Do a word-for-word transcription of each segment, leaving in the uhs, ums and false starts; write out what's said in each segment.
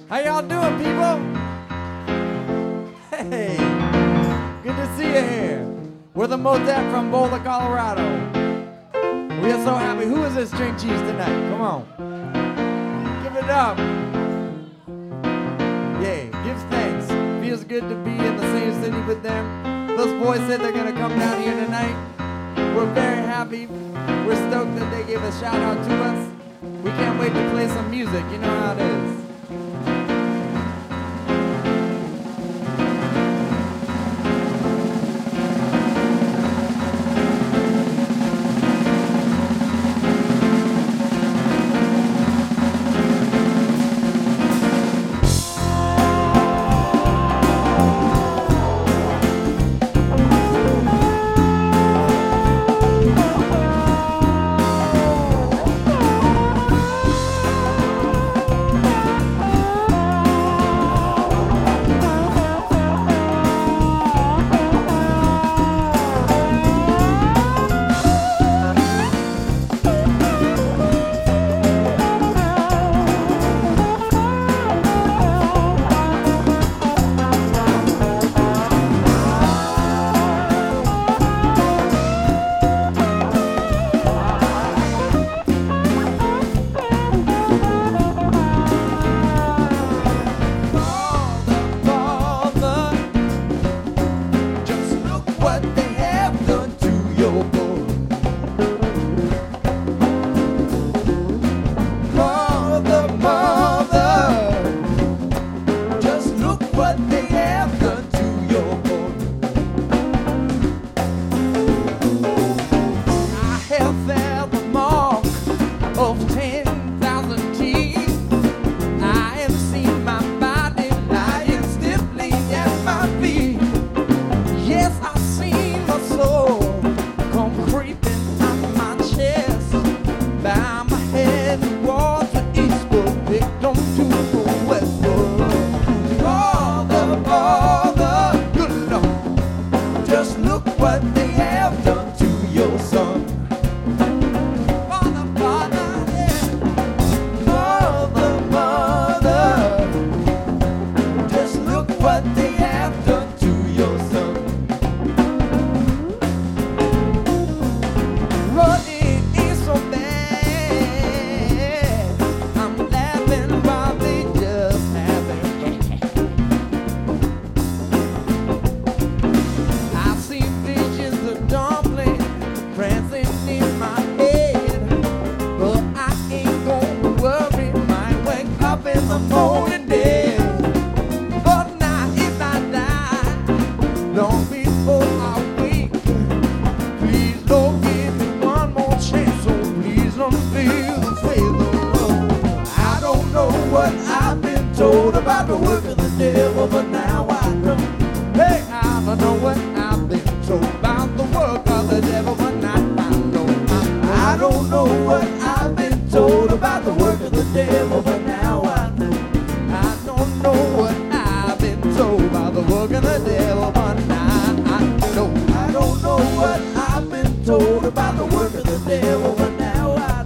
How y'all doing, people? Hey, good to see you here. We're the Motet from Boulder, Colorado. We are so happy. Who is this string cheese tonight? Come on. Give it up. Yeah, give thanks. Feels good to be in the same city with them. Those boys said they're going to come down here tonight. We're very happy. We're stoked that they gave a shout out to us. We can't wait to play some music. You know how it is.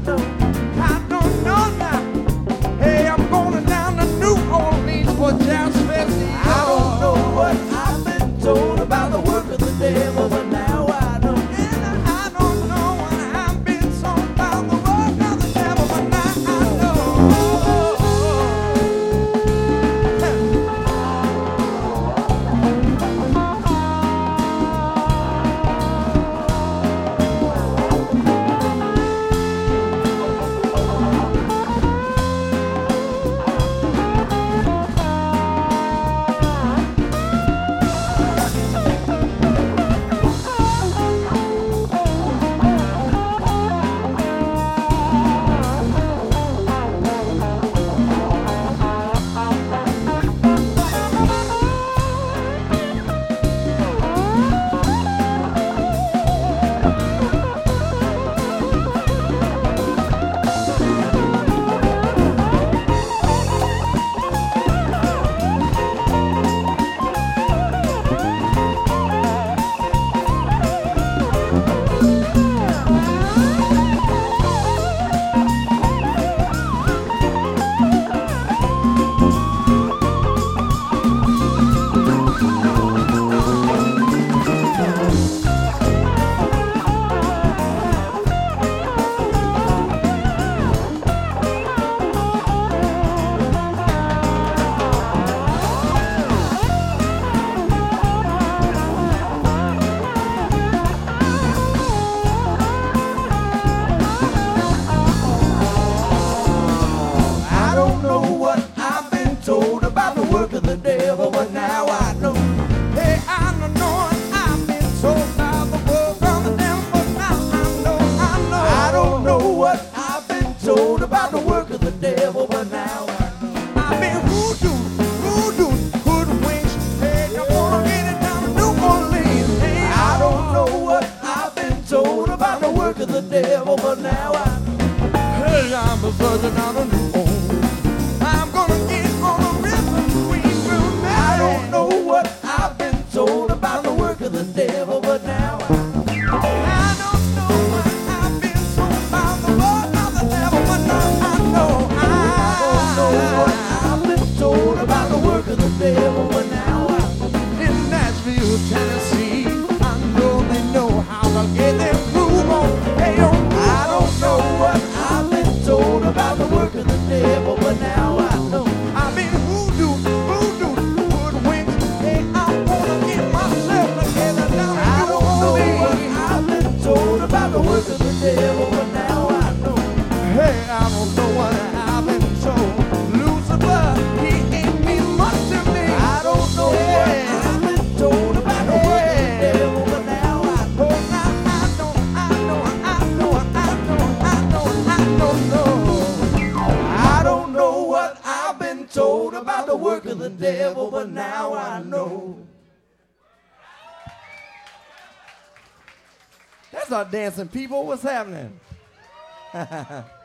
Jazz devil, but now I know. Hey, I'm searching out a new home. I'm gonna get on a rhythm queen room. I don't know what I've been told about the work of the devil, but now I know. I don't know what I've been told about the work of the devil, but now I know. I don't know what I've been told about the work of the devil, but now I know. In Nashville, Tennessee, I know they know how to get their groove on. Hey, oh, I don't know what I've been told about the work of the devil, but now I know. I've been hoodoo, voodoo, hoodwinked. Hey, I wanna get myself together now. I don't know what I've been told about the work of the devil, but now I know. Hey, I don't know what I've been told. Lucifer, he ain't mean much to me. I don't know what I've been told about the work of the devil, but now I know. Now I know, I know, I know, I know, I know, I don't know. I don't know what I've been told about the work of the devil, but now I know. That's our dancing people. What's happening?